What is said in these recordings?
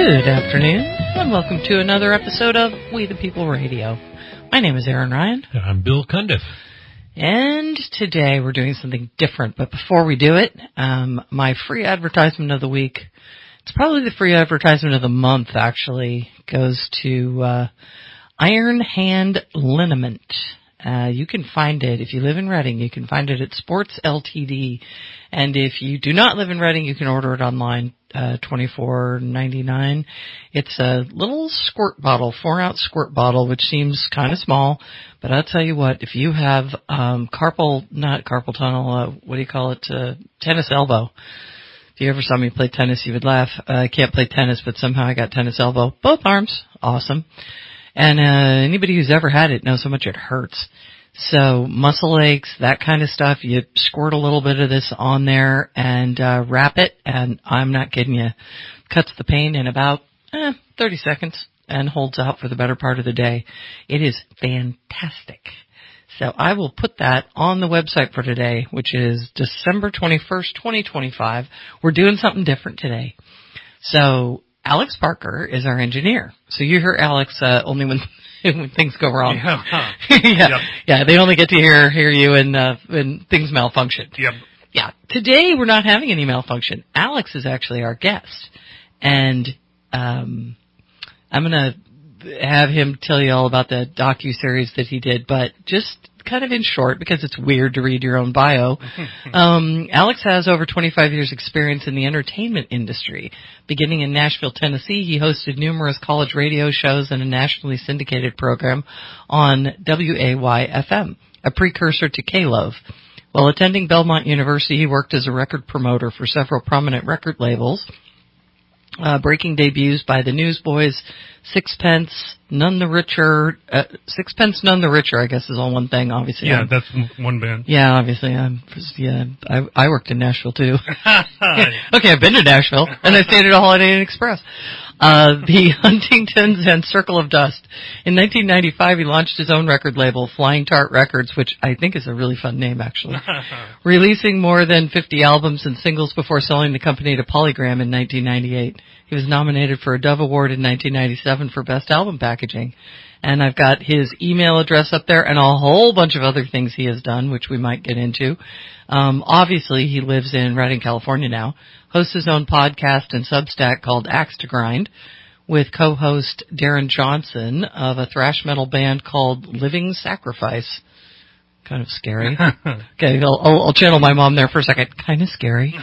Good afternoon, and welcome to another episode of We the People Radio. My name is Aaron Ryan. And I'm Bill Cundiff. And today we're doing something different, but before we do it, my free advertisement of the week, it's probably the free advertisement of the month actually, goes to Iron Hand Liniment. You can find it, if you live in Reading, you can find it at Sports Ltd. And if you do not live in Reading, you can order it online, $24.99. It's a little squirt bottle, 4-ounce squirt bottle, which seems kind of small. But I'll tell you what, if you have not carpal tunnel, what do you call it, tennis elbow. If you ever saw me play tennis, you would laugh. I can't play tennis, but somehow I got tennis elbow. Both arms, awesome. And anybody who's ever had it knows how much it hurts. So muscle aches, that kind of stuff, you squirt a little bit of this on there and wrap it, and I'm not kidding you, cuts the pain in about 30 seconds and holds out for the better part of the day. It is fantastic. So I will put that on the website for today, which is December 21st, 2025. We're doing something different today. So Alex Parker is our engineer. So you hear Alex only when things go wrong. Yeah, they only get to hear you when things malfunction. Yep. Yeah. Today we're not having any malfunction. Alex is actually our guest. And I'm gonna have him tell you all about the docuseries that he did, but just kind of in short, because it's weird to read your own bio. Alex has over 25 years experience in the entertainment industry. Beginning in Nashville, Tennessee, he hosted numerous college radio shows and a nationally syndicated program on WAY-FM, a precursor to K-Love. While attending Belmont University, he worked as a record promoter for several prominent record labels, breaking debuts by the Newsboys, Sixpence None the Richer, I guess is all one thing, obviously. Yeah, that's one band. Yeah, obviously. I worked in Nashville too. Okay, I've been to Nashville, and I stayed at a Holiday Inn Express. The Huntingtons and Circle of Dust. In 1995, he launched his own record label, Flying Tart Records, which I think is a really fun name, actually. Releasing more than 50 albums and singles before selling the company to Polygram in 1998. He was nominated for a Dove Award in 1997 for Best Album Packaging. And I've got his email address up there and a whole bunch of other things he has done, which we might get into. Obviously, he lives in Redding, California now, hosts his own podcast and Substack called Axe to Grind with co-host Darren Johnson of a thrash metal band called Living Sacrifice. Kind of scary. Okay, I'll channel my mom there for a second. Kind of scary.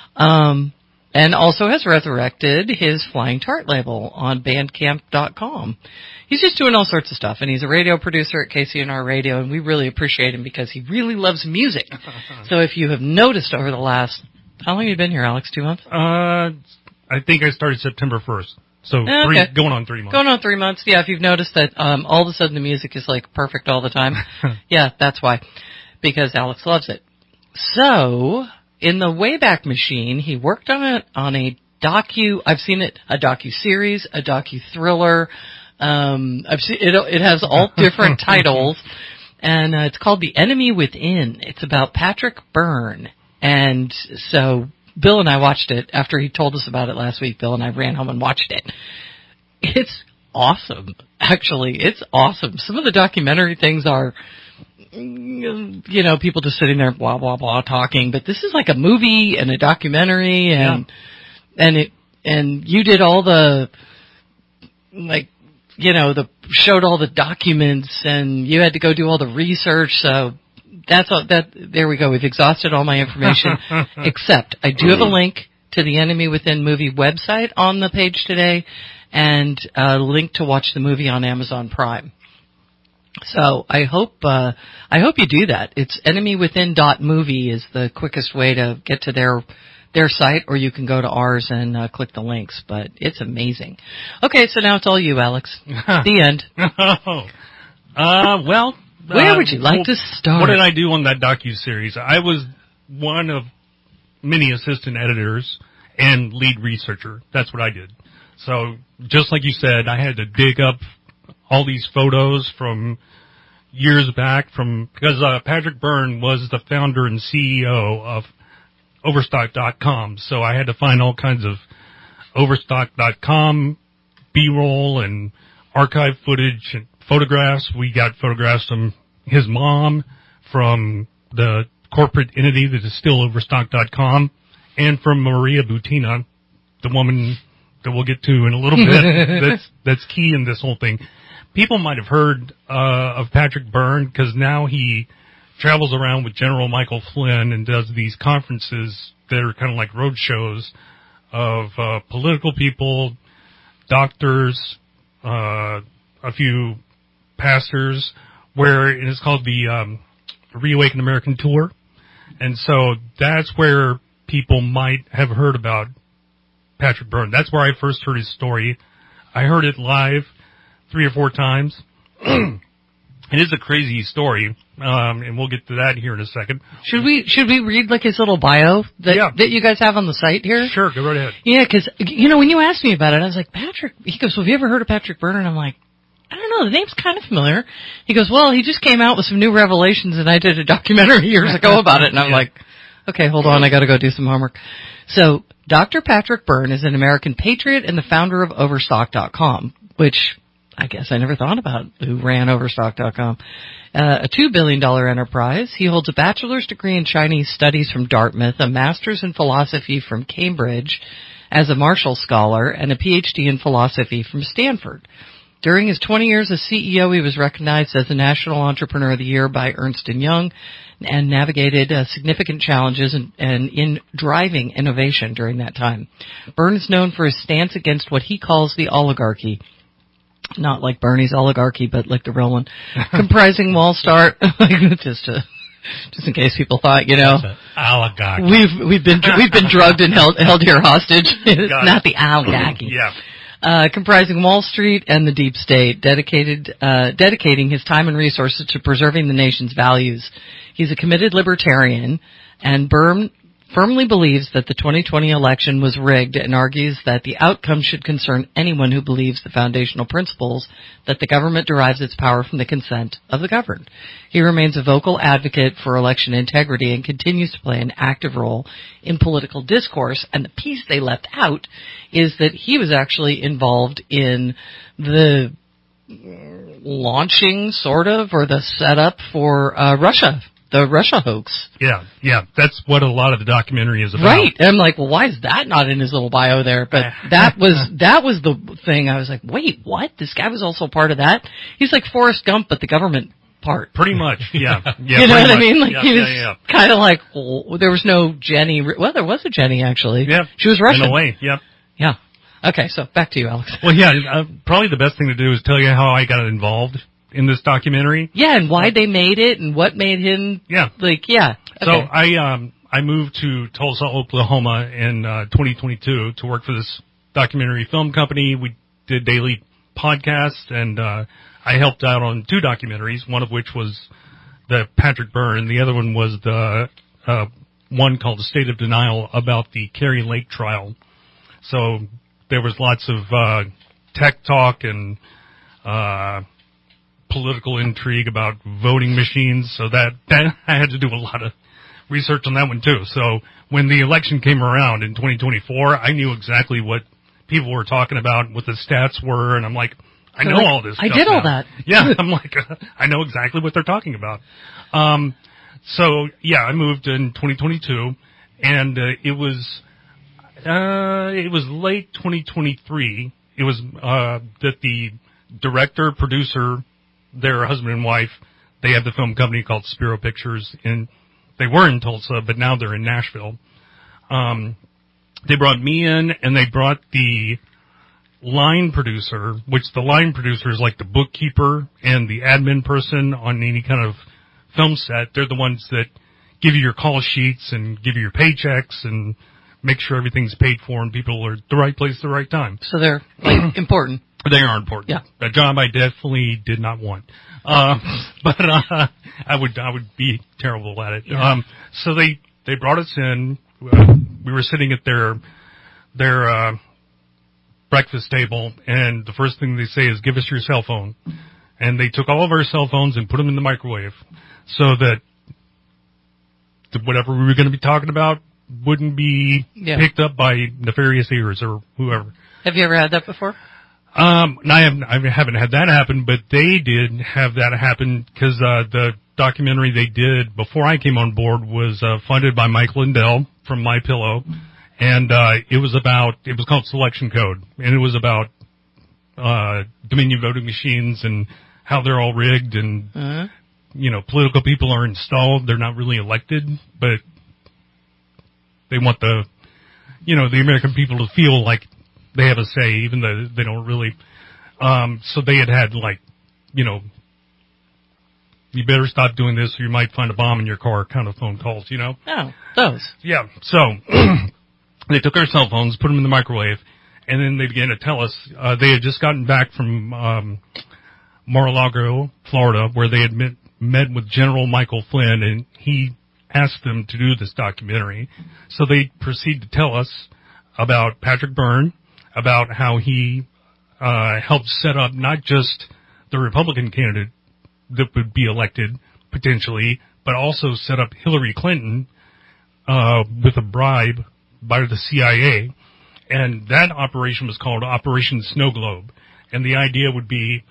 And also has resurrected his Flying Tart label on Bandcamp.com. He's just doing all sorts of stuff, and he's a radio producer at KCNR Radio, and we really appreciate him because he really loves music. So if you have noticed over the last, how long have you been here, Alex? 2 months? I think I started September 1st. So okay. Going on 3 months. Going on 3 months. Yeah, if you've noticed that all of a sudden the music is like perfect all the time. Yeah, that's why. Because Alex loves it. So in the Wayback Machine, he worked on a I've seen it, a docu-series, a docu-thriller. I've seen it has all different titles, and it's called The Enemy Within. It's about Patrick Byrne. And so Bill and I watched it after he told us about it last week. Bill and I ran home and watched it. It's awesome. Actually, it's awesome. Some of the documentary things are, people just sitting there blah blah blah talking, but this is like a movie and a documentary, and you did all the showed all the documents, and you had to go do all the research. So there we go. We've exhausted all my information, except I do have a link to the Enemy Within movie website on the page today, and a link to watch the movie on Amazon Prime. So I hope you do that. It's enemywithin.movie is the quickest way to get to their site, or you can go to ours and click the links, but it's amazing. Okay, so now it's all you, Alex. The end. Where would you like to start? What did I do on that docuseries? I was one of many assistant editors and lead researcher. That's what I did. So just like you said, I had to dig up all these photos from years back because Patrick Byrne was the founder and CEO of Overstock.com. So I had to find all kinds of Overstock.com, B-roll and archive footage and photographs. We got photographs from his mom, from the corporate entity that is still Overstock.com, and from Maria Butina, the woman that we'll get to in a little bit. That's key in this whole thing. People might have heard of Patrick Byrne because now he travels around with General Michael Flynn and does these conferences that are kind of like road shows of political people, doctors, a few pastors, where it is called the Reawaken American Tour. And so that's where people might have heard about Patrick Byrne. That's where I first heard his story. I heard it live 3 or 4 times. It is a crazy story, and we'll get to that here in a second. Should we read like his little bio that you guys have on the site here? Sure, go right ahead. Yeah, because when you asked me about it, I was like, Patrick. He goes, well, have you ever heard of Patrick Byrne? And I'm like, I don't know, the name's kind of familiar. He goes, well, he just came out with some new revelations, and I did a documentary years ago about it. And I'm like, okay, hold on, I got to go do some homework. So, Dr. Patrick Byrne is an American patriot and the founder of Overstock.com, which I guess I never thought about who ran Overstock.com. A $2 billion enterprise. He holds a bachelor's degree in Chinese studies from Dartmouth, a master's in philosophy from Cambridge as a Marshall Scholar, and a PhD in philosophy from Stanford. During his 20 years as CEO, he was recognized as the National Entrepreneur of the Year by Ernst & Young and navigated significant challenges and in driving innovation during that time. Byrne is known for his stance against what he calls the oligarchy. Not like Bernie's oligarchy, but like the real one, comprising Wall Street. just in case people thought, oligarchy. We've been drugged and held here hostage. It's not the oligarchy. Yeah. Comprising Wall Street and the deep state, dedicating his time and resources to preserving the nation's values. He's a committed libertarian, and Byrne firmly believes that the 2020 election was rigged and argues that the outcome should concern anyone who believes the foundational principles that the government derives its power from the consent of the governed. He remains a vocal advocate for election integrity and continues to play an active role in political discourse. And the piece they left out is that he was actually involved in the launching, sort of, or the setup for the Russia hoax. Yeah. That's what a lot of the documentary is about. Right. And I'm like, well, why is that not in his little bio there? But that was the thing. I was like, wait, what? This guy was also part of that? He's like Forrest Gump, but the government part. Pretty much, yeah. You know what I mean? Like, he was kind of like, well, there was no Jenny. Well, there was a Jenny, actually. Yeah. She was Russian. In a way, yeah. Yeah. Okay, so back to you, Alex. Well, yeah, probably the best thing to do is tell you how I got involved in this documentary. Yeah, and why they made it and what made him. Yeah. Like, yeah. Okay. So I moved to Tulsa, Oklahoma in 2022 to work for this documentary film company. We did daily podcasts, and I helped out on 2 documentaries, one of which was the Patrick Byrne, the other one was the one called The State of Denial about the Kari Lake trial. So there was lots of tech talk and political intrigue about voting machines, so that I had to do a lot of research on that one too. So when the election came around in 2024, I knew exactly what people were talking about, what the stats were, and I'm like, I know all this stuff. I did all now. that. Yeah, I'm like, I know exactly what they're talking about. So yeah, I moved in 2022, and it was late 2023. It was that the director, producer, their husband and wife, they have the film company called Spiro Pictures, and they were in Tulsa, but now they're in Nashville. They brought me in, and they brought the line producer, which the line producer is like the bookkeeper and the admin person on any kind of film set. They're the ones that give you your call sheets and give you your paychecks and make sure everything's paid for and people are at the right place at the right time. So they're like important. They are important. Yeah. A job I definitely did not want. But I would be terrible at it. Yeah. So they brought us in. We were sitting at their breakfast table, and the first thing they say is, give us your cell phone. And they took all of our cell phones and put them in the microwave so that whatever we were going to be talking about, wouldn't be picked up by nefarious ears or whoever. Have you ever had that before? I haven't had that happen, but they did have that happen because the documentary they did before I came on board was funded by Mike Lindell from MyPillow, and it was called Selection Code, and it was about Dominion voting machines and how they're all rigged, and political people are installed. They're not really elected, but they want the American people to feel like they have a say, even though they don't really. So they had like, you better stop doing this or you might find a bomb in your car kind of phone calls, Oh, those. Yeah. So they took our cell phones, put them in the microwave, and then they began to tell us, they had just gotten back from, Mar-a-Lago, Florida, where they had met with General Michael Flynn, and he asked them to do this documentary. So they proceed to tell us about Patrick Byrne, about how he helped set up not just the Republican candidate that would be elected potentially, but also set up Hillary Clinton with a bribe by the CIA. And that operation was called Operation Snow Globe. And the idea would be,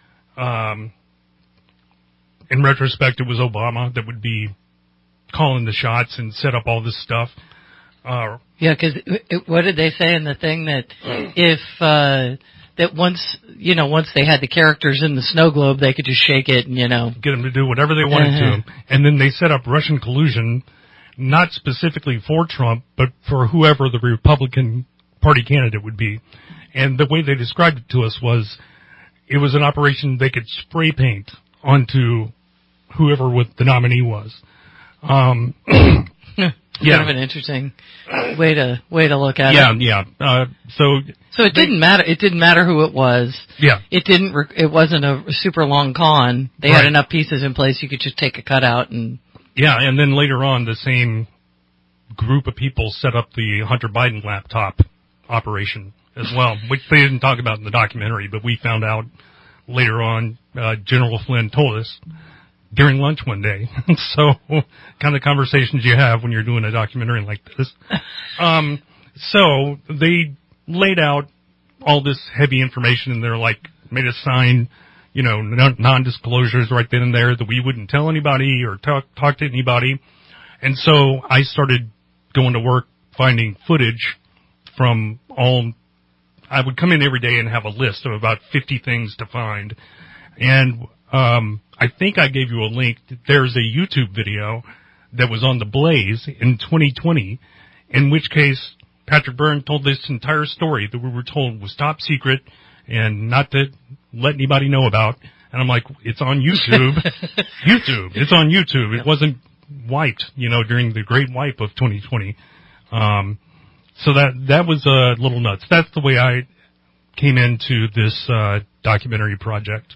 in retrospect, it was Obama that would be calling the shots and set up all this stuff. Yeah, because what did they say in the thing that if that once they had the characters in the snow globe, they could just shake it and get them to do whatever they wanted to, and then they set up Russian collusion, not specifically for Trump, but for whoever the Republican Party candidate would be. And the way they described it to us was, it was an operation they could spray paint onto whoever the nominee was. Kind of an interesting way to look at it. Yeah. So it didn't matter. It didn't matter who it was. Yeah. It wasn't a super long con. They had enough pieces in place you could just take a cutout and. Yeah, and then later on, the same group of people set up the Hunter Biden laptop operation as well, which they didn't talk about in the documentary, but we found out later on. General Flynn told us during lunch one day. So, kind of conversations you have when you're doing a documentary like this. So they laid out all this heavy information, and they're like, made us sign, non-disclosures right then and there that we wouldn't tell anybody or talk to anybody. And so I started going to work finding footage from I would come in every day and have a list of about 50 things to find. And, I think I gave you a link. There's a YouTube video that was on the Blaze in 2020, in which case Patrick Byrne told this entire story that we were told was top secret and not to let anybody know about. And I'm like, it's on YouTube. It's on YouTube. It wasn't wiped, during the great wipe of 2020. So that was a little nuts. That's the way I came into this documentary project.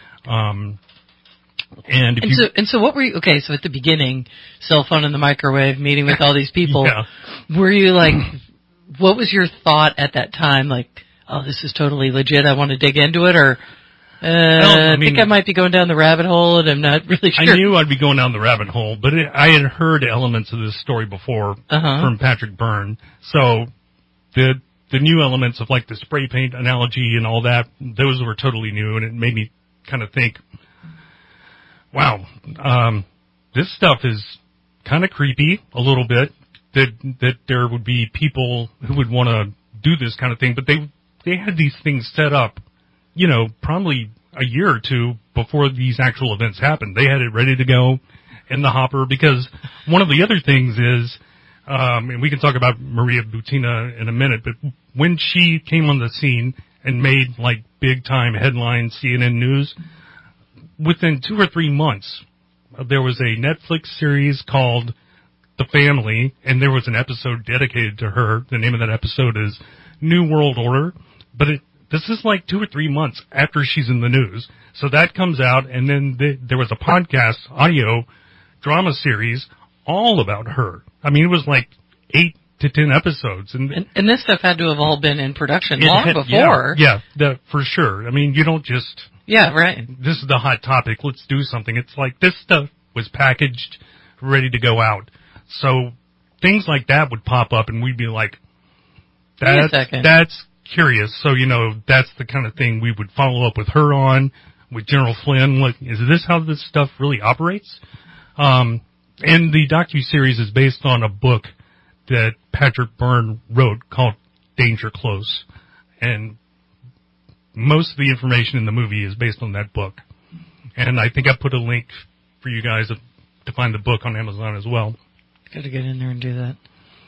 So what were you, so at the beginning, cell phone in the microwave, meeting with all these people, were you like, what was your thought at that time? Like, oh, this is totally legit, I want to dig into it, or, I think I might be going down the rabbit hole and I'm not really sure. I knew I'd be going down the rabbit hole, but I had heard elements of this story before from Patrick Byrne. So the new elements of like the spray paint analogy and all that, those were totally new, and it made me kind of think, wow, this stuff is kind of creepy a little bit, that there would be people who would want to do this kind of thing, but they had these things set up, probably a year or two before these actual events happened. They had it ready to go in the hopper, because one of the other things is, and we can talk about Maria Butina in a minute, but when she came on the scene and made like big time headline CNN news, within 2 or 3 months, there was a Netflix series called The Family, and there was an episode dedicated to her. The name of that episode is New World Order, but this is like 2 or 3 months after she's in the news. So that comes out, and then there was a podcast, audio drama series, all about her. I mean, it was like 8 to 10 episodes. And this stuff had to have all been in production long before. Yeah, for sure. I mean, you don't just... Yeah, right. This is the hot topic. Let's do something. It's like this stuff was packaged, ready to go out. So things like that would pop up, and we'd be like, Wait a second. that's curious. So, that's the kind of thing we would follow up with her on, with General Flynn. Like, is this how this stuff really operates? And the docuseries is based on a book that Patrick Byrne wrote called Danger Close. And most of the information in the movie is based on that book. And I think I put a link for you guys to find the book on Amazon as well. Gotta get in there and do that.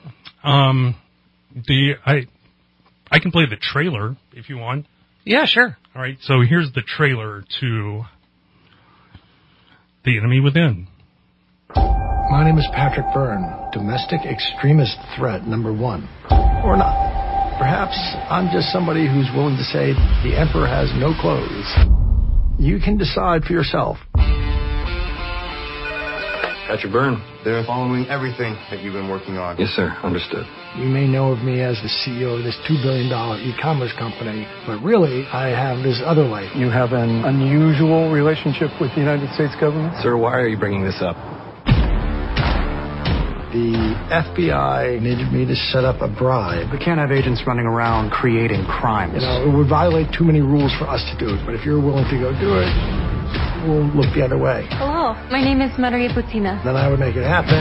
I can play the trailer if you want. Yeah, sure. All right, so here's the trailer to The Enemy Within. My name is Patrick Byrne, domestic extremist threat number 1. Or not. Perhaps I'm just somebody who's willing to say the emperor has no clothes. You can decide for yourself. Patrick Byrne, they're following everything that you've been working on. Yes, sir. Understood. You may know of me as the CEO of this $2 billion e-commerce company, but really, I have this other life. You have an unusual relationship with the United States government? Sir, why are you bringing this up? The FBI needed me to set up a bribe. We can't have agents running around creating crimes. It would violate too many rules for us to do it, but if you're willing to go do it, we'll look the other way. Hello, my name is Maria Putina. Then I would make it happen.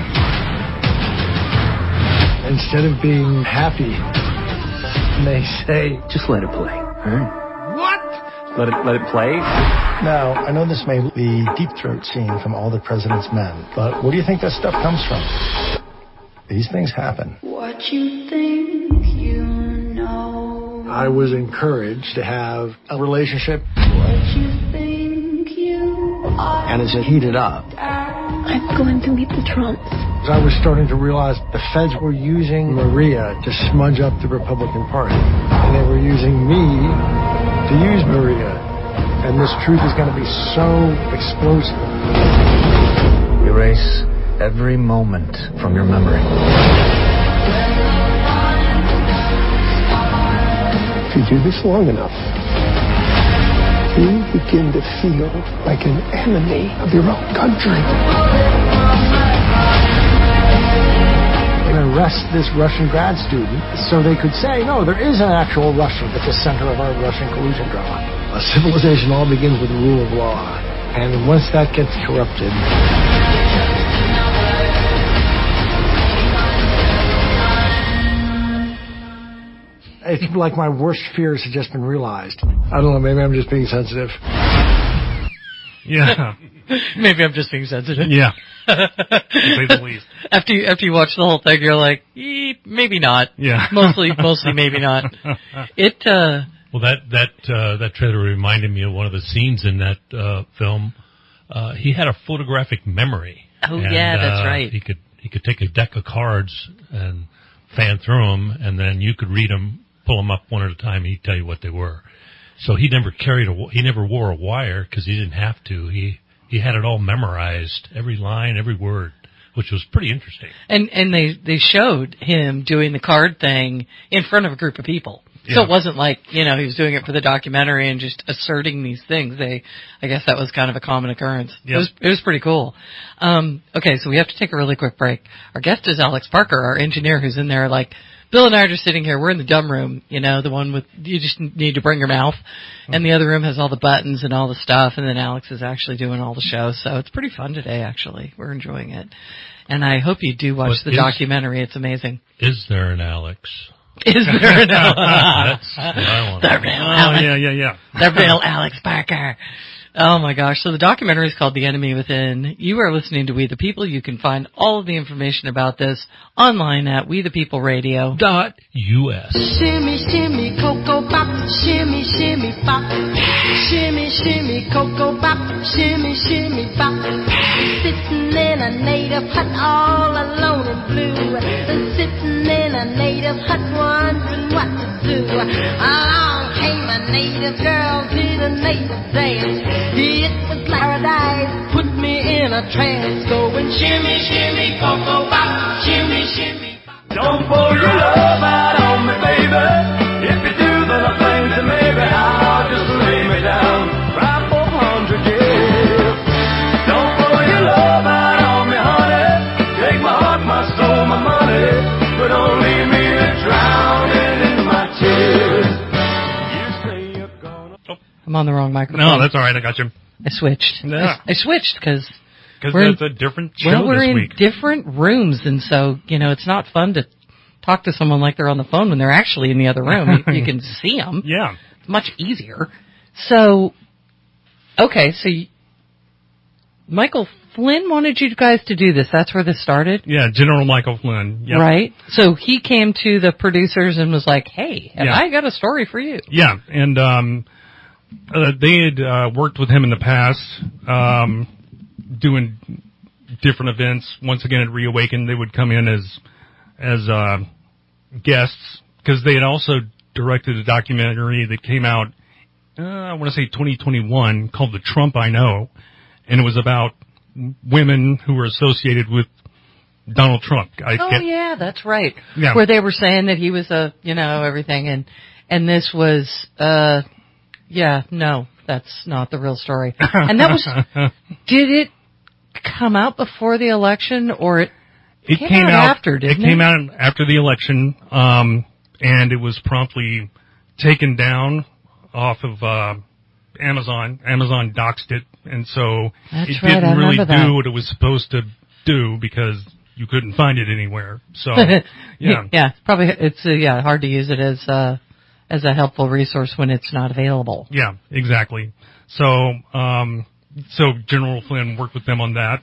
Instead of being happy, they say, Just let it play. All right? what? Let it play? Now, I know this may be Deep Throat scene from All the President's Men, but where do you think that stuff comes from? These things happen. What you think you know. I was encouraged to have a relationship, What you think you are. and as it heated up, I'm going to meet the Trumps. I was starting to realize the feds were using Maria to smudge up the Republican Party. And they were using me to use Maria. And this truth is going to be so explosive. Erase every moment from your memory. If you do this long enough, you begin to feel like an enemy of your own country. And arrest this Russian grad student so they could say, no, there is an actual Russian at the center of our Russian collusion drama. A civilization all begins with the rule of law. And once that gets corrupted, it's like my worst fears have just been realized. I don't know, maybe I'm just being sensitive. Yeah. Maybe I'm just being sensitive. Yeah. To say the least. After you watch the whole thing, you're like, maybe not. Yeah. Mostly maybe not. Well, that trailer reminded me of one of the scenes in that film. He had a photographic memory. Oh, yeah, that's right. He could take a deck of cards and fan through them, and then you could read them, pull them up one at a time, and he'd tell you what they were. So he never wore a wire because he didn't have to. He had it all memorized, every line, every word, which was pretty interesting. And they showed him doing the card thing in front of a group of people. Yeah. So it wasn't like, he was doing it for the documentary and just asserting these things. I guess that was kind of a common occurrence. Yep. It was pretty cool. Okay, so we have to take a really quick break. Our guest is Alex Parker, our engineer, who's in there like, Bill and I are just sitting here. We're in the dumb room, the one with, you just need to bring your mouth. And the other room has all the buttons and all the stuff. And then Alex is actually doing all the shows. So it's pretty fun today, actually. We're enjoying it. And I hope you do watch the documentary. It's amazing. Is there an Alex? Is there an Alex? That's what I want. The real Alex. Yeah. The real Alex Parker. Oh my gosh. So the documentary is called The Enemy Within. You are listening to We the People. You can find all of the information about this online at WeThePeopleRadio.us. Shimmy, shimmy, cocoa pop, shimmy, shimmy, pop. Shimmy, shimmy, cocoa pop, shimmy, shimmy, pop. Sitting in a native hut all alone and blue. Sitting in a native hut wondering what to do. Along came a native girl to the native dance. It was paradise, put me in a trance. Going shimmy, shimmy, cocoa pop, shimmy, shimmy. Don't pour your love out on me, baby. If you do, then I think that maybe I'll just lay me down right 400 years. Don't pour your love out on me, honey. Take my heart, my soul, my money. I'm on the wrong microphone. No, that's all right. I got you. I switched. Yeah. I switched because that's a different show well, we're this in week. different rooms, and so it's not fun to talk to someone like they're on the phone when they're actually in the other room. You can see them. Yeah. It's much easier. So, okay, so Michael Flynn wanted you guys to do this. That's where this started? Yeah, General Michael Flynn. Yep. Right. So he came to the producers and was like, hey, I got a story for you. Yeah, and they had worked with him in the past, doing different events. Once again, at Reawaken, they would come in as guests, because they had also directed a documentary that came out, I want to say 2021, called The Trump I Know, and it was about women who were associated with Donald Trump. Yeah, that's right. Yeah. Where they were saying that he was everything, and this was, no, that's not the real story. And that was, did it come out before the election, or it came out after, didn't it? It came out after the election, and it was promptly taken down off of Amazon. Amazon doxed it, and so it didn't really do what it was supposed to do, because you couldn't find it anywhere. So, yeah. Probably it's hard to use it as a helpful resource when it's not available. Yeah, exactly. So General Flynn worked with them on that.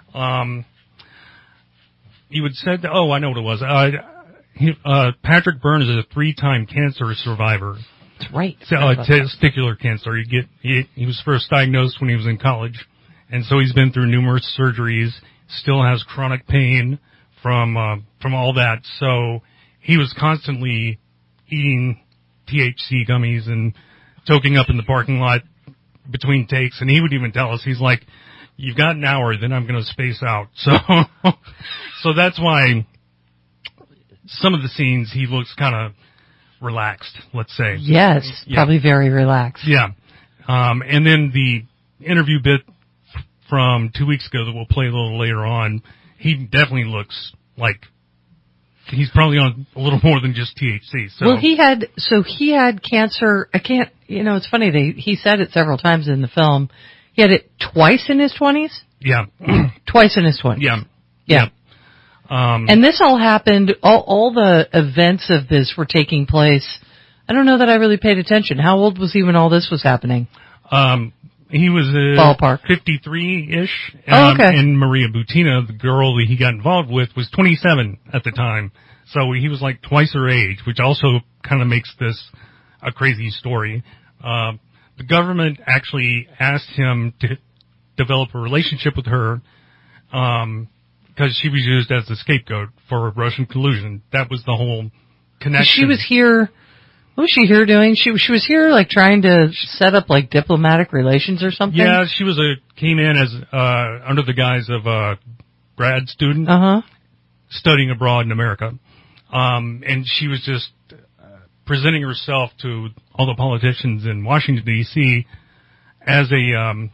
You had said, I know what it was. Patrick Byrne is a 3-time cancer survivor. That's right. Testicular cancer. He was first diagnosed when he was in college, and so he's been through numerous surgeries. Still has chronic pain from all that. So he was constantly eating THC gummies and toking up in the parking lot between takes. And he would even tell us, he's like, "You've got an hour, then I'm going to space out." So that's why some of the scenes he looks kind of relaxed, let's say. Yes, probably very relaxed. Yeah. And then the interview bit from 2 weeks ago that we'll play a little later on, he definitely looks like he's probably on a little more than just THC. So. Well, he had cancer. It's funny, he said it several times in the film. He had it twice in his 20s? Yeah. Twice in his 20s. Yeah. And this all happened, all the events of this were taking place. I don't know that I really paid attention. How old was he when all this was happening? He was ballpark 53-ish. Okay. And Maria Butina, the girl that he got involved with, was 27 at the time. So he was like twice her age, which also kind of makes this a crazy story. The government actually asked him to develop a relationship with her, because she was used as the scapegoat for Russian collusion. That was the whole connection. She was here. What was she here doing? She was here like trying to set up like diplomatic relations or something. Yeah, she came in as under the guise of a grad student studying abroad in America, and she was just presenting herself to all the politicians in Washington D.C. as a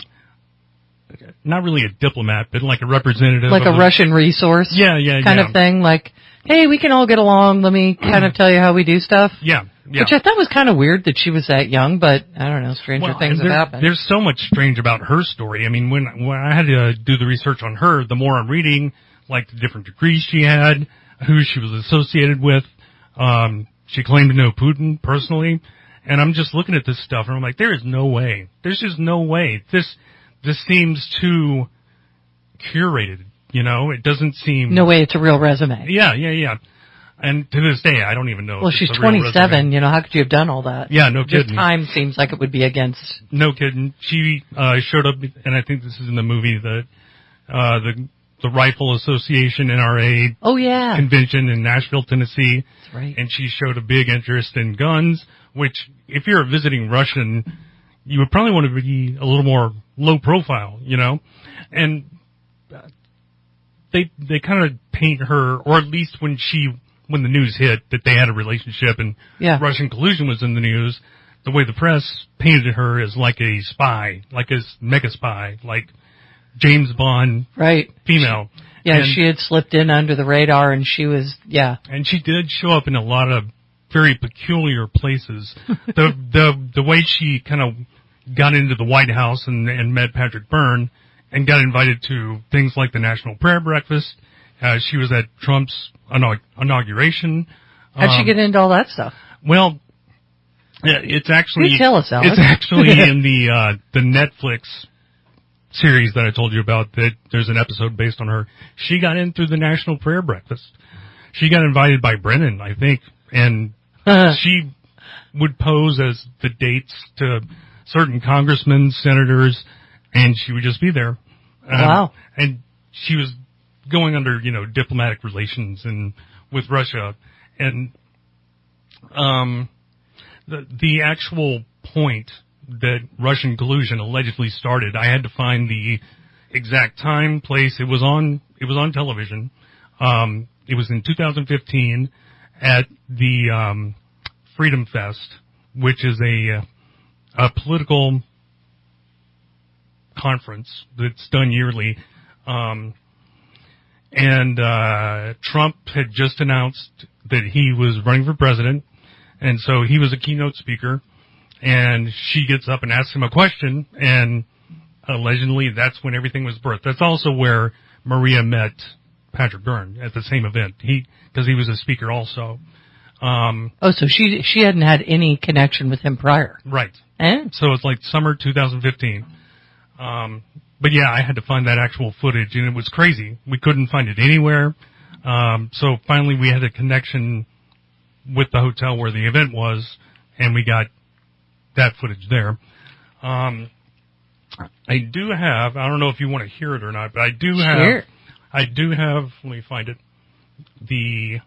not really a diplomat, but like a representative, like a Russian resource, kind of thing. Like, hey, we can all get along. Let me kind of tell you how we do stuff. Yeah. Which I thought was kind of weird that she was that young, but I don't know, stranger things have happened. There's so much strange about her story. I mean, when I had to do the research on her, the more I'm reading, like the different degrees she had, who she was associated with. She claimed to know Putin personally, and I'm just looking at this stuff and I'm like, there is no way. There's just no way. This seems too curated, It doesn't seem... No way it's a real resume. Yeah. And to this day, I don't even know. Well, she's 27, how could you have done all that? Yeah, no kidding. Just time seems like it would be against... No kidding. She showed up, and I think this is in the movie, the Rifle Association NRA convention in Nashville, Tennessee. That's right. And she showed a big interest in guns, which, if you're a visiting Russian, you would probably want to be a little more low profile, And they kind of paint her, or at least when the news hit that they had a relationship and Russian collusion was in the news, the way the press painted her as like a spy, like a mega spy, like James Bond female. Yeah, and she had slipped in under the radar, and she was, And she did show up in a lot of very peculiar places. The way she kind of got into the White House and met Patrick Byrne and got invited to things like the National Prayer Breakfast. She was at Trump's inauguration. How'd she get into all that stuff? Well, it's actually, you tell us, Alex. It's actually in the Netflix series that I told you about, that there's an episode based on her. She got in through the National Prayer Breakfast. She got invited by Brennan, I think, and she would pose as the dates to certain congressmen, senators, and she would just be there. Wow. And she was going under, diplomatic relations and with Russia. And, the actual point that Russian collusion allegedly started, I had to find the exact time, place. It was on television. It was in 2015 at the, Freedom Fest, which is a political conference that's done yearly. And Trump had just announced that he was running for president, and so he was a keynote speaker, and she gets up and asks him a question, and allegedly that's when everything was birthed. That's also where Maria met Patrick Byrne, at the same event. Because he was a speaker also. So she hadn't had any connection with him prior. Right. Eh? So it's like summer 2015. But yeah, I had to find that actual footage, and it was crazy. We couldn't find it anywhere. So finally we had a connection with the hotel where the event was, and we got that footage there. I do have, I don't know if you want to hear it or not, but I do have, let me find it, the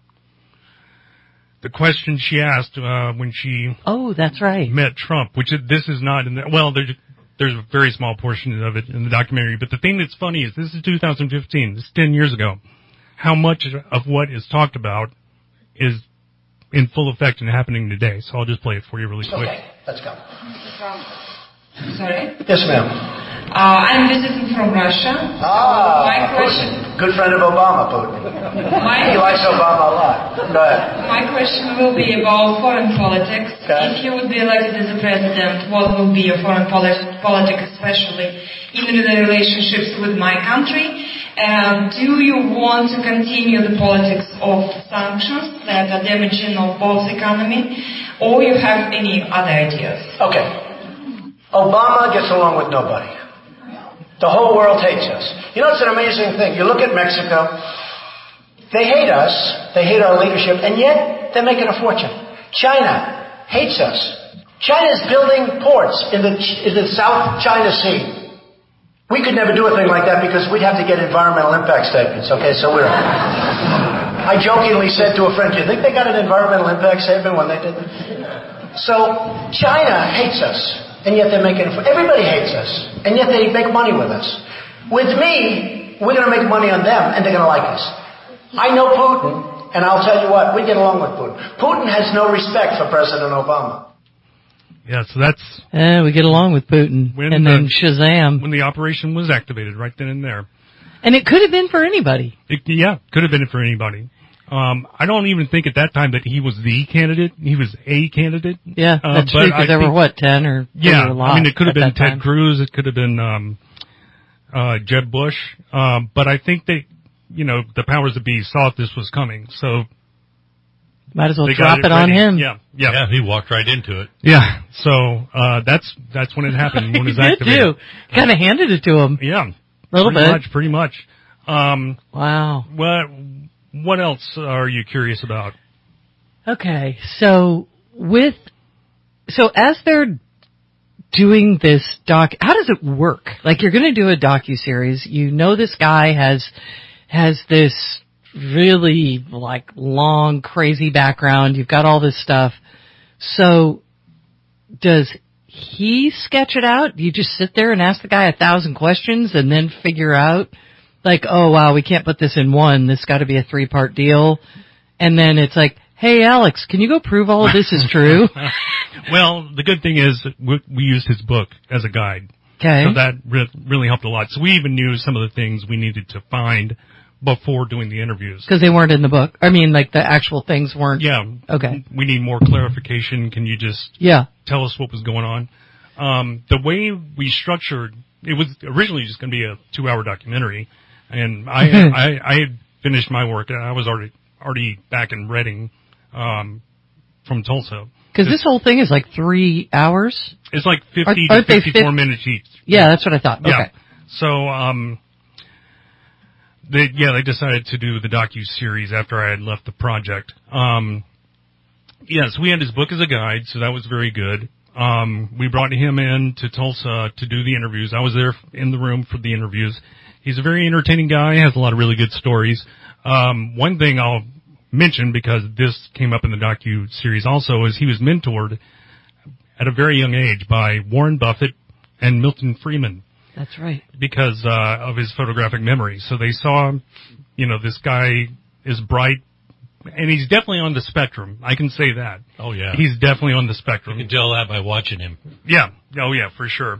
question she asked, when she that's right. met Trump, this is not in there. Well, there's a very small portion of it in the documentary, but the thing that's funny is this is 2015. This is 10 years ago. How much of what is talked about is in full effect and happening today? So I'll just play it for you really quick. Okay, let's go. Sorry? Yes, ma'am. I'm visiting from Russia. My question. Good friend of Obama, Putin. He likes Obama a lot. Go ahead. My question will be about foreign politics. Okay. If you would be elected as a president, what will be your foreign politics, especially even in the relationships with my country? Do you want to continue the politics of sanctions that are damaging of both economy, or you have any other ideas? Okay. Obama gets along with nobody. The whole world hates us. It's an amazing thing. You look at Mexico, they hate us, they hate our leadership, and yet they're making a fortune. China hates us. China's building ports in the South China Sea. We could never do a thing like that because we'd have to get environmental impact statements. Okay, so I jokingly said to a friend, do you think they got an environmental impact statement when they did that? So China hates us. And yet they're making it for everybody hates us. And yet they make money with us. With me, we're going to make money on them, and they're going to like us. I know Putin, and I'll tell you what, we get along with Putin. Putin has no respect for President Obama. Yeah, so that's... we get along with Putin. Then Shazam. When the operation was activated, right then and there. And it could have been for anybody. Could have been for anybody. I don't even think at that time that he was the candidate. He was a candidate. Yeah, that's true, because there were, 10 or... Yeah, a lot I mean, it could have been Ted time. Cruz. It could have been Jeb Bush. But I think that, the powers that be saw this was coming, so... Might as well drop it on him. Yeah, he walked right into it. Yeah, so that's when it happened, when it was activated. He did, too. Kind of handed it to him. Yeah. A little bit. Pretty much. Wow. What else are you curious about? Okay, so as they're doing this how does it work? Like, you're going to do a docuseries. This guy has this really long, crazy background. You've got all this stuff. So does he sketch it out? Do you just sit there and ask the guy 1,000 questions and then figure out, oh, wow, we can't put this in one. This got to be a 3-part deal. And then it's like, hey, Alex, can you go prove all of this is true? Well, the good thing is we used his book as a guide. Okay. So that really helped a lot. So we even knew some of the things we needed to find before doing the interviews. Because they weren't in the book. I mean, like the actual things weren't. Yeah. Okay. We need more clarification. Can you just tell us what was going on? The way we structured, it was originally just going to be a 2-hour documentary, and I had finished my work. I was already back in Reading, from Tulsa. Because this whole thing is like 3 hours? It's like 50 to 54 minutes each. Yeah, that's what I thought. Yeah. Okay. So, they decided to do the docu-series after I had left the project. Yes, we had his book as a guide, so that was very good. We brought him in to Tulsa to do the interviews. I was there in the room for the interviews. He's a very entertaining guy, has a lot of really good stories. One thing I'll mention, because this came up in the docu-series also, is he was mentored at a very young age by Warren Buffett and Milton Friedman. That's right. Because of his photographic memory. So they saw, this guy is bright, and he's definitely on the spectrum. I can say that. Oh, yeah. He's definitely on the spectrum. You can tell that by watching him. Yeah. Oh, yeah, for sure.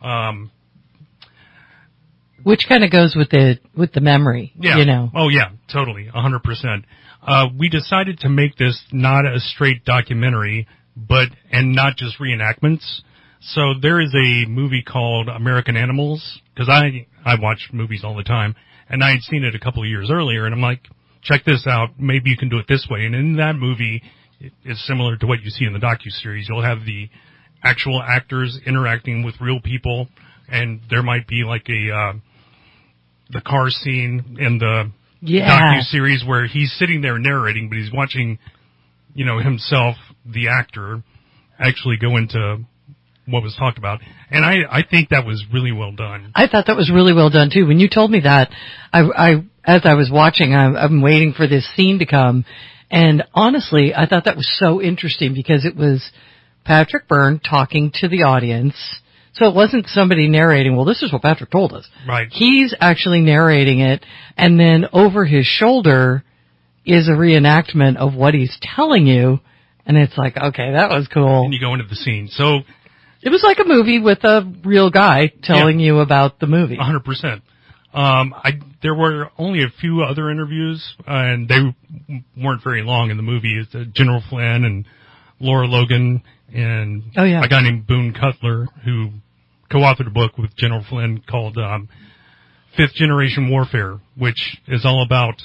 Which kind of goes with the memory, Yeah. Oh, yeah, totally, 100%. We decided to make this not a straight documentary, and not just reenactments. So there is a movie called American Animals, because I watch movies all the time, and I had seen it a couple of years earlier, and I'm like, check this out, maybe you can do it this way. And in that movie, it's similar to what you see in the docuseries. You'll have the actual actors interacting with real people, and there might be like the car scene in the docuseries where he's sitting there narrating, but he's watching, himself, the actor, actually go into what was talked about. And I think that was really well done. I thought that was really well done too. When you told me that, as I was watching, I'm waiting for this scene to come. And honestly, I thought that was so interesting because it was Patrick Byrne talking to the audience. So it wasn't somebody narrating, well, this is what Patrick told us. Right. He's actually narrating it, and then over his shoulder is a reenactment of what he's telling you. And it's like, okay, that was cool. And you go into the scene. So it was like a movie with a real guy telling you about the movie. 100%. There were only a few other interviews, and they weren't very long in the movie. It's General Flynn and Laura Logan and a guy named Boone Cutler, who co-authored a book with General Flynn called Fifth Generation Warfare, which is all about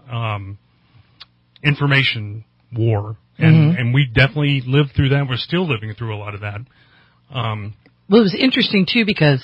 information war. And we definitely lived through that. We're still living through a lot of that. Well, it was interesting too because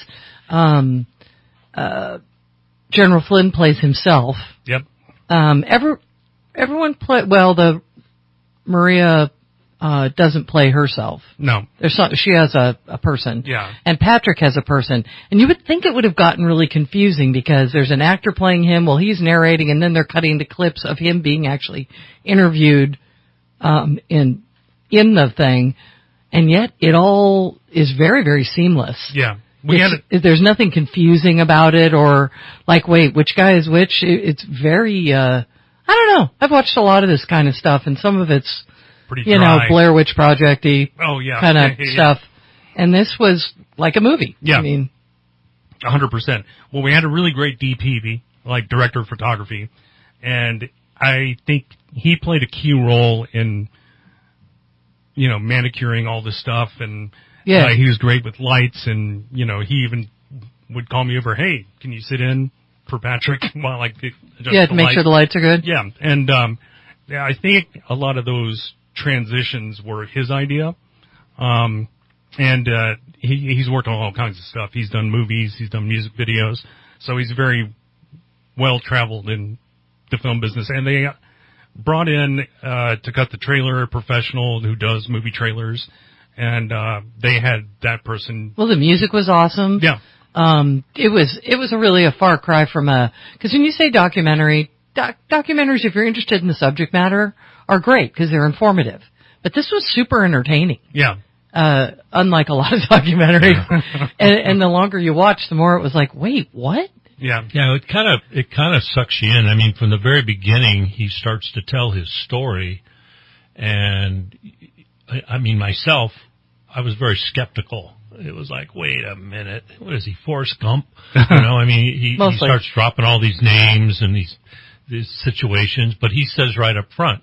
General Flynn plays himself. Yep. Everyone the Maria doesn't play herself. No. She has a person. Yeah. And Patrick has a person. And you would think it would have gotten really confusing because there's an actor playing him while he's narrating, and then they're cutting to clips of him being actually interviewed in the thing. And yet it all is very, very seamless. Yeah. There's nothing confusing about it or like, wait, which guy is which? It's very, I don't know. I've watched a lot of this kind of stuff, and some of it's pretty dry. Blair Witch Project-y kind of stuff. And this was like a movie. Yeah. I mean, 100%. Well, we had a really great DP, like director of photography, and I think he played a key role in, manicuring all this stuff, and he was great with lights, and, he even would call me over, hey, can you sit in for Patrick while I adjust to make sure the lights are good? Yeah, and I think a lot of those transitions were his idea. He's worked on all kinds of stuff. He's done movies, he's done music videos, so he's very well traveled in the film business. And they brought in to cut the trailer a professional who does movie trailers, and they had that person. Well, the music was awesome. Yeah. It was really a far cry from because when you say documentary, documentaries, if you're interested in the subject matter, are great because they're informative. But this was super entertaining. Yeah. Unlike a lot of documentaries. and the longer you watch, the more it was like, wait, what? Yeah. Yeah, it kind of sucks you in. I mean, from the very beginning, he starts to tell his story. And I mean, myself, I was very skeptical it was like, wait a minute, what is he, Forrest Gump? I mean, he starts dropping all these names and these situations, but he says right up front,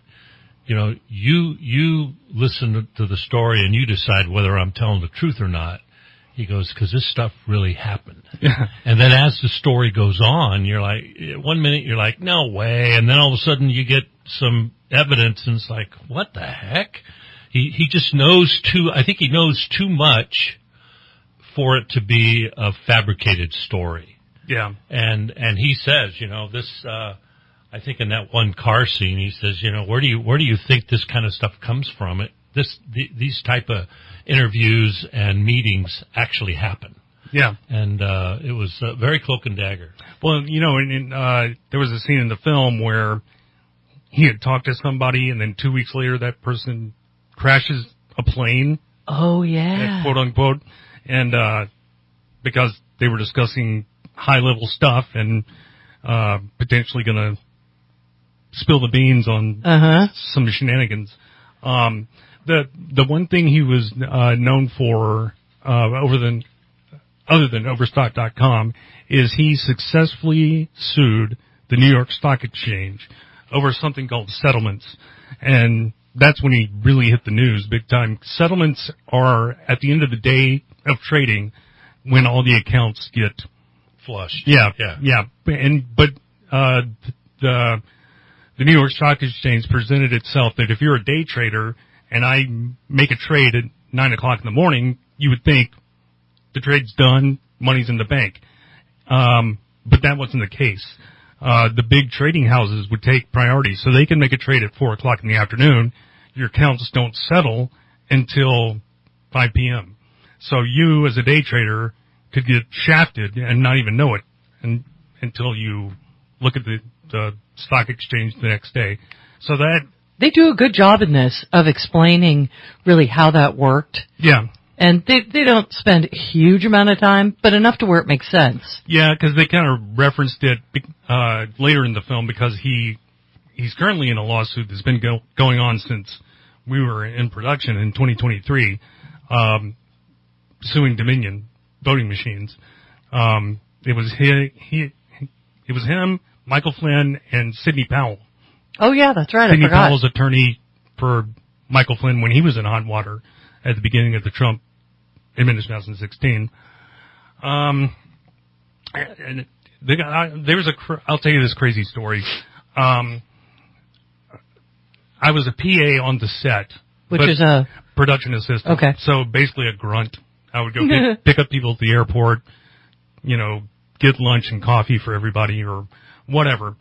you listen to the story and you decide whether I'm telling the truth or not. He goes, because this stuff really happened. Yeah. And then as the story goes on, you're like, 1 minute you're like, no way. And then all of a sudden you get some evidence and it's like, what the heck? He just knows I think he knows too much for it to be a fabricated story. Yeah. And he says, this, I think in that one car scene, he says, where do you think this kind of stuff comes from? These type of interviews and meetings actually happen. Yeah. And it was very cloak and dagger. Well, there was a scene in the film where he had talked to somebody and then 2 weeks later that person crashes a plane. Oh, yeah. Quote unquote. And because they were discussing high level stuff and potentially going to spill the beans on some shenanigans. The one thing he was known for other than Overstock.com is he successfully sued the New York Stock Exchange over something called settlements, and that's when he really hit the news big time. Settlements are at the end of the day of trading when all the accounts get flushed. Yeah. But the New York Stock Exchange presented itself that if you're a day trader and I make a trade at 9 o'clock in the morning, you would think the trade's done, money's in the bank. But that wasn't the case. The big trading houses would take priority, so they can make a trade at 4 o'clock in the afternoon. Your accounts don't settle until 5 p.m. So you, as a day trader, could get shafted and not even know it until you look at the stock exchange the next day. So that they do a good job in this of explaining really how that worked. Yeah. And they don't spend a huge amount of time, but enough to where it makes sense. Yeah, because they kind of referenced it later in the film because he's currently in a lawsuit that's been going on since we were in production in 2023, suing Dominion voting machines. It was him, Michael Flynn, and Sidney Powell. Oh yeah, that's right. Sidney I forgot. Powell's attorney for Michael Flynn when he was in hot water at the beginning of the Trump administration, 2016. And I'll tell you this crazy story. I was a PA on the set. Which is a production assistant. Okay. So basically a grunt. I would go pick up people at the airport, get lunch and coffee for everybody or whatever.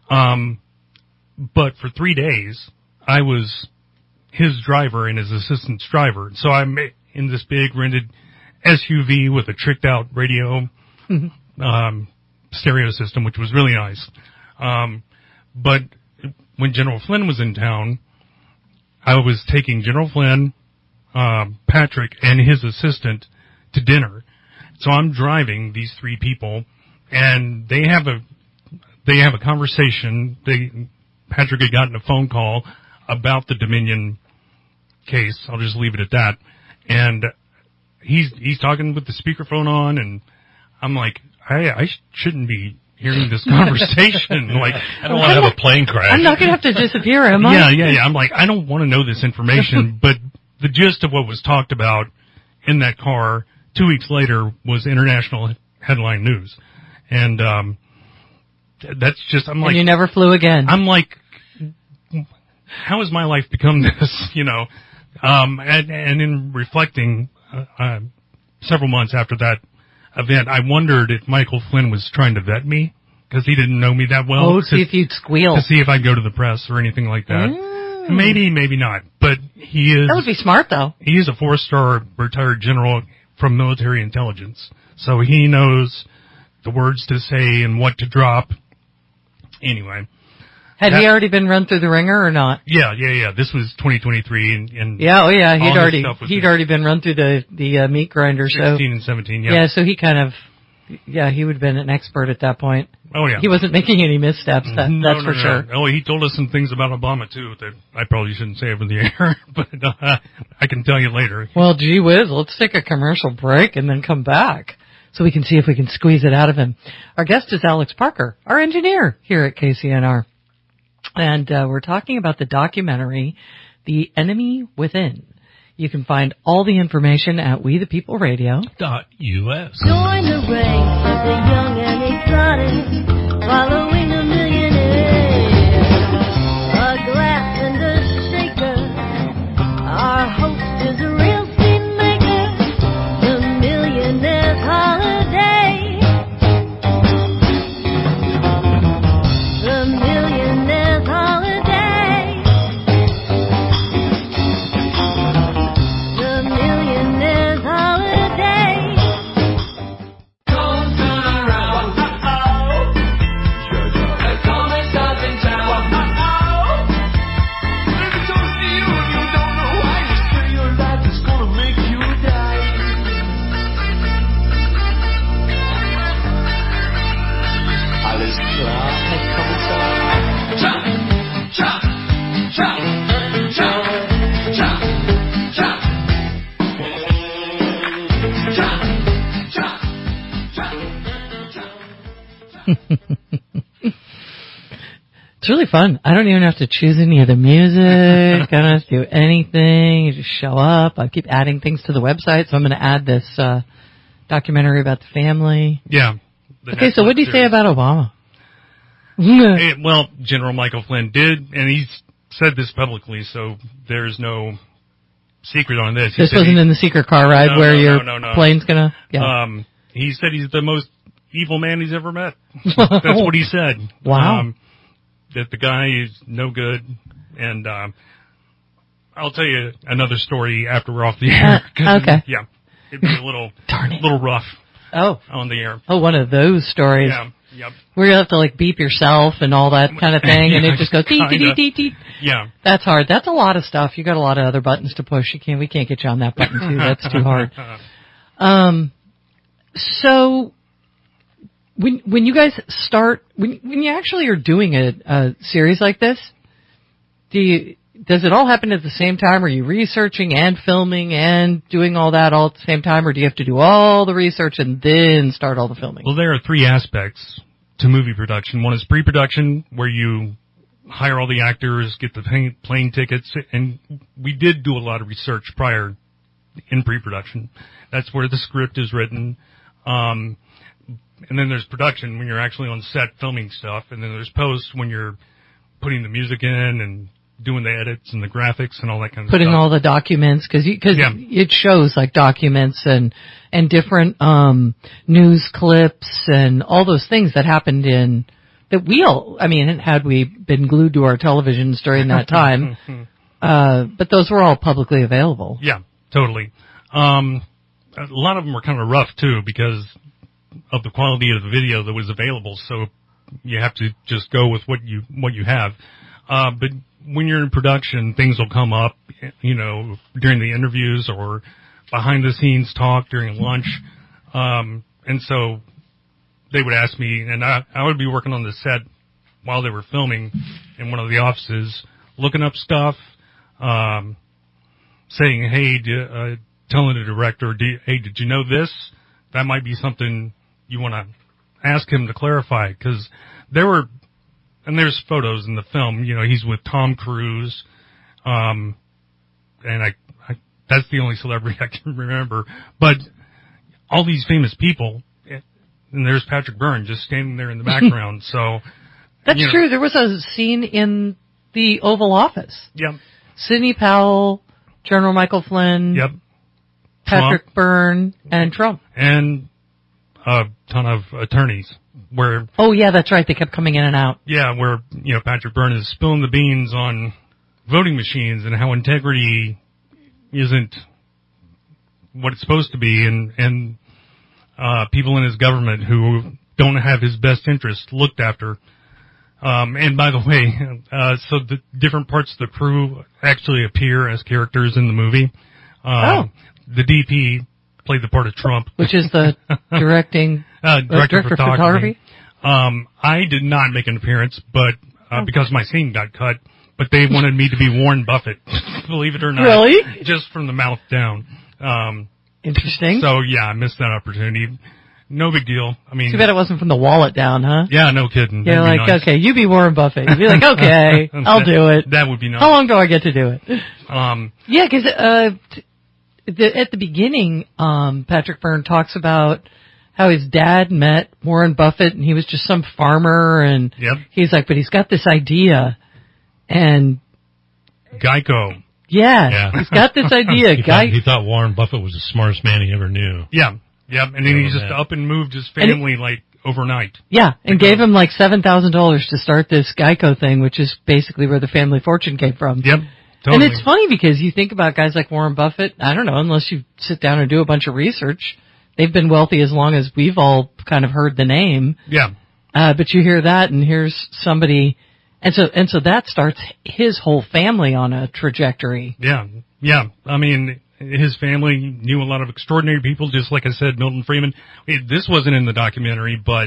But for 3 days, I was his driver and his assistant's driver. So I'm in this big rented SUV with a tricked out radio, stereo system, which was really nice. But when General Flynn was in town, I was taking General Flynn, Patrick, and his assistant to dinner. So I'm driving these three people, and they have a conversation. Patrick had gotten a phone call about the Dominion case. I'll just leave it at that. And he's talking with the speakerphone on, and I'm like, I shouldn't be hearing this conversation. Like, I don't want to have a plane crash. I'm not going to have to disappear, am I? Yeah. I'm like, I don't want to know this information. But the gist of what was talked about in that car 2 weeks later was international headline news. And that's just, I'm like... And you never flew again. I'm like, how has my life become this, And in reflecting several months after that event, I wondered if Michael Flynn was trying to vet me because he didn't know me that well. Oh, see if you'd squeal. To see if I'd go to the press or anything like that. Maybe, maybe not. But he is... That would be smart, though. He is a 4-star retired general from military intelligence. So he knows the words to say and what to drop. Anyway. Had he already been run through the ringer or not? Yeah. This was 2023 and yeah, he'd already been run through the meat grinder. 16 and 17, yeah. Yeah, so he kind of Yeah, he would have been an expert at that point. Oh, yeah. He wasn't making any missteps, that's for sure. Oh, he told us some things about Obama, too, that I probably shouldn't say over the air, but I can tell you later. Well, gee whiz, let's take a commercial break and then come back so we can see if we can squeeze it out of him. Our guest is Alex Parker, our engineer here at KCNR. And we're talking about the documentary, The Enemy Within. You can find all the information at WeThePeopleRadio.us. Join the ranks of the young and exotic, following a millionaire. A glass and a shaker. Our host is a real scene maker. The Millionaire's Holiday. The Millionaire's Holiday. The Millionaire's Holiday. Don't turn around. There's coming stuff in town. Maybe don't see you and you don't know why. Sure, your life is gonna make you die. Alles klar, Herr Kommissar. Cha, cha, cha, cha, cha, cha. It's really fun. I don't even have to choose any of the music. I don't have to do anything. You just show up. I keep adding things to the website, so I'm going to add this documentary about the family. Yeah. Okay, so what did he say about Obama? Well, General Michael Flynn did, and he's said this publicly, so there's no secret on this. This wasn't in the secret car ride where your plane's going to... Yeah. He said he's the most evil man he's ever met. That's what he said. Wow. That the guy is no good, and I'll tell you another story after we're off the air. Okay. Yeah. It'd be a little rough on the air. Oh, one of those stories. Yeah. Yep. Where you have to like beep yourself and all that kind of thing, and it just goes dee dee dee dee dee. Yeah. That's hard. That's a lot of stuff. You got a lot of other buttons to push. We can't get you on that button too. That's too hard. So when you guys start, when you actually are doing a series like this, does it all happen at the same time? Are you researching and filming and doing all that all at the same time, or do you have to do all the research and then start all the filming? Well, there are three aspects to movie production. One is pre-production, where you hire all the actors, get the plane tickets, and we did do a lot of research prior in pre-production. That's where the script is written. And then there's production when you're actually on set filming stuff, and then there's post when you're putting the music in and doing the edits and the graphics and all that kind of stuff. Putting all the documents, cause it shows like documents and different, news clips and all those things that happened had we been glued to our televisions during that time, but those were all publicly available. Yeah, totally. A lot of them were kind of rough too because of the quality of the video that was available, so you have to just go with what you have. But when you're in production, things will come up, during the interviews or behind the scenes talk during lunch. And so they would ask me, and I would be working on the set while they were filming in one of the offices, looking up stuff, saying, hey, telling the director, hey, did you know this? That might be something you want to ask him to clarify, because and there's photos in the film, he's with Tom Cruise, and that's the only celebrity I can remember, but all these famous people, and there's Patrick Byrne just standing there in the background, so. That's true. There was a scene in the Oval Office. Yep. Sidney Powell, General Michael Flynn. Yep. Patrick Byrne and Trump. And a ton of attorneys where... Oh, yeah, that's right. They kept coming in and out. Yeah, where, Patrick Byrne is spilling the beans on voting machines and how integrity isn't what it's supposed to be, and people in his government who don't have his best interest looked after. And by the way, so the different parts of the crew actually appear as characters in the movie. The DP played the part of Trump. Which is the directing Director of photography. I did not make an appearance, but because my scene got cut. But they wanted me to be Warren Buffett, believe it or not. Really? Just from the mouth down. Interesting. So yeah, I missed that opportunity. No big deal. I mean, too bad it wasn't from the wallet down, huh? Yeah, no kidding. You're like, nice. okay, you be Warren Buffett. You'd be like, okay, I'll do it. That would be nice. How long do I get to do it? Yeah, because at the beginning, Patrick Byrne talks about how his dad met Warren Buffett, and he was just some farmer, and he's like, but he's got this idea, and Geico. Yeah, he's got this idea. He thought Warren Buffett was the smartest man he ever knew. Yeah. Yep, and then he just up and moved his family like overnight. Yeah, and gave him like $7,000 to start this Geico thing, which is basically where the family fortune came from. Yep, totally. And it's funny because you think about guys like Warren Buffett, I don't know, unless you sit down and do a bunch of research, they've been wealthy as long as we've all kind of heard the name. Yeah. But you hear that and here's somebody, and so that starts his whole family on a trajectory. Yeah, yeah. I mean, his family knew a lot of extraordinary people, just like I said, Milton Freeman. This wasn't in the documentary, but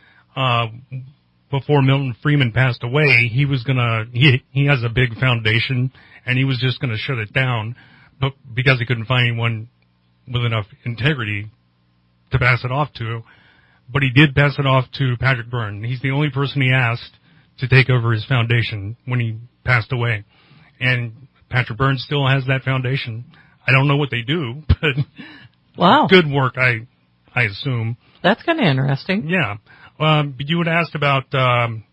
before Milton Freeman passed away, he was he has a big foundation, and he was just gonna shut it down, but because he couldn't find anyone with enough integrity to pass it off to. But he did pass it off to Patrick Byrne. He's the only person he asked to take over his foundation when he passed away. And Patrick Byrne still has that foundation. I don't know what they do, but wow, good work, I assume. That's kind of interesting. Yeah. But you had asked about, do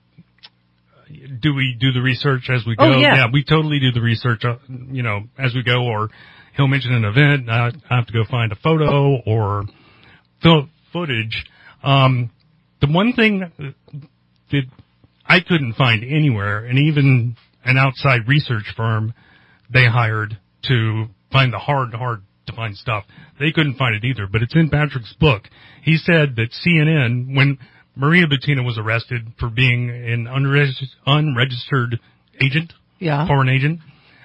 we do the research as we go? Oh, yeah. We totally do the research, as we go, or he'll mention an event, I have to go find a photo or footage. The one thing that I couldn't find anywhere, and even an outside research firm they hired to find the hard to find stuff, they couldn't find it either, but it's in Patrick's book. He said that CNN, when Maria Butina was arrested for being an unregistered agent, foreign agent,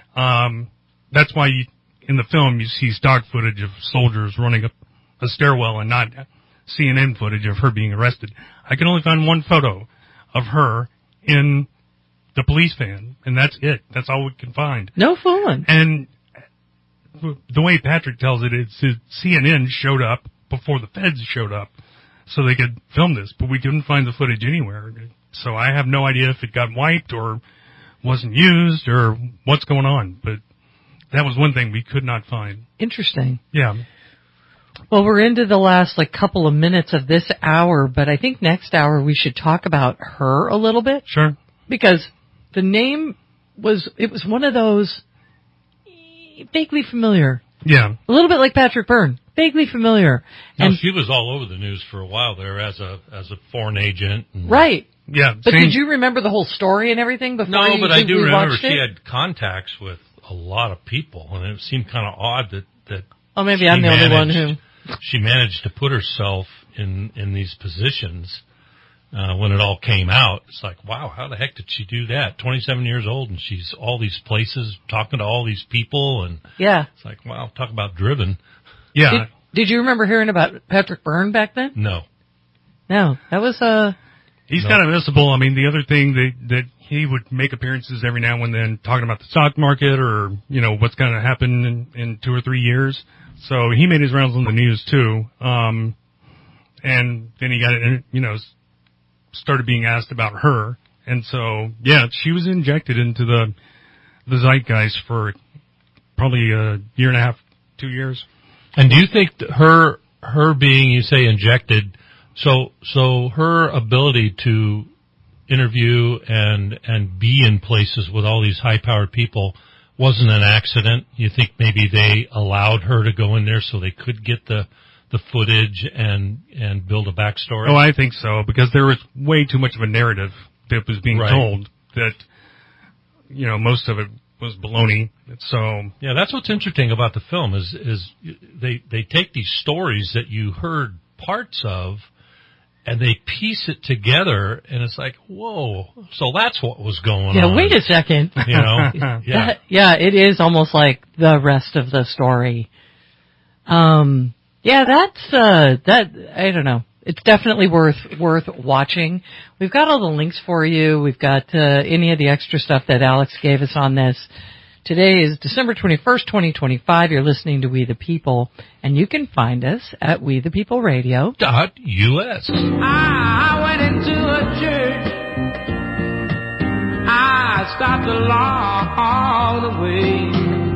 that's why in the film you see stock footage of soldiers running up a stairwell and not CNN footage of her being arrested. I can only find one photo of her in the police van, and that's it. That's all we can find. No fooling. And the way Patrick tells it, it's CNN showed up before the feds showed up so they could film this, but we couldn't find the footage anywhere. So I have no idea if it got wiped or wasn't used or what's going on, but that was one thing we could not find. Interesting. Yeah. Well, we're into the last couple of minutes of this hour, but I think next hour we should talk about her a little bit. Sure. Because the name was one of those vaguely familiar. Yeah. A little bit like Patrick Byrne. Vaguely familiar. And she was all over the news for a while there as a foreign agent. Right. Yeah. But did you remember the whole story and everything before? No, but I do remember she it? had contacts with a lot of people, and it seemed kind of odd that oh, maybe I'm the only one who she managed to put herself in these positions. When it all came out, it's like, wow, how the heck did she do that? 27 years old, and she's all these places, talking to all these people, and it's like, wow, talk about driven. Yeah. Did you remember hearing about Patrick Byrne back then? No. No, that was He's kind of missable. I mean, the other thing that he would make appearances every now and then talking about the stock market or, what's going to happen in 2 or 3 years. So he made his rounds on the news too. And then he got, started being asked about her. And so, she was injected into the zeitgeist for probably a year and a half, 2 years. And do you think that her being, you say, injected, so her ability to interview and be in places with all these high-powered people wasn't an accident? You think maybe they allowed her to go in there so they could get the footage and build a backstory? Oh, I think so, because there was way too much of a narrative that was being told that, most of it was baloney. So yeah, that's what's interesting about the film is they take these stories that you heard parts of and they piece it together, and it's like, whoa, so that's what was going on. Yeah, wait a second. It is almost like the rest of the story. That's, I don't know. it's definitely worth watching. We've got all the links for you. We've got any of the extra stuff that Alex gave us on this. Today is December 21st, 2025. You're listening to We the People, and you can find us at WeThePeopleRadio.us. I went into a church. I stopped along the way.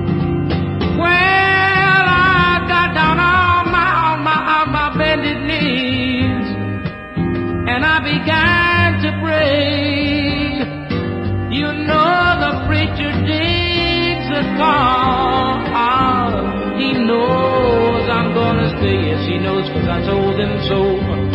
Well, I got down on my bended knees, and I began to pray. You know the preacher digs a call. He knows I'm gonna stay. Yes, he knows, 'cause I told him so.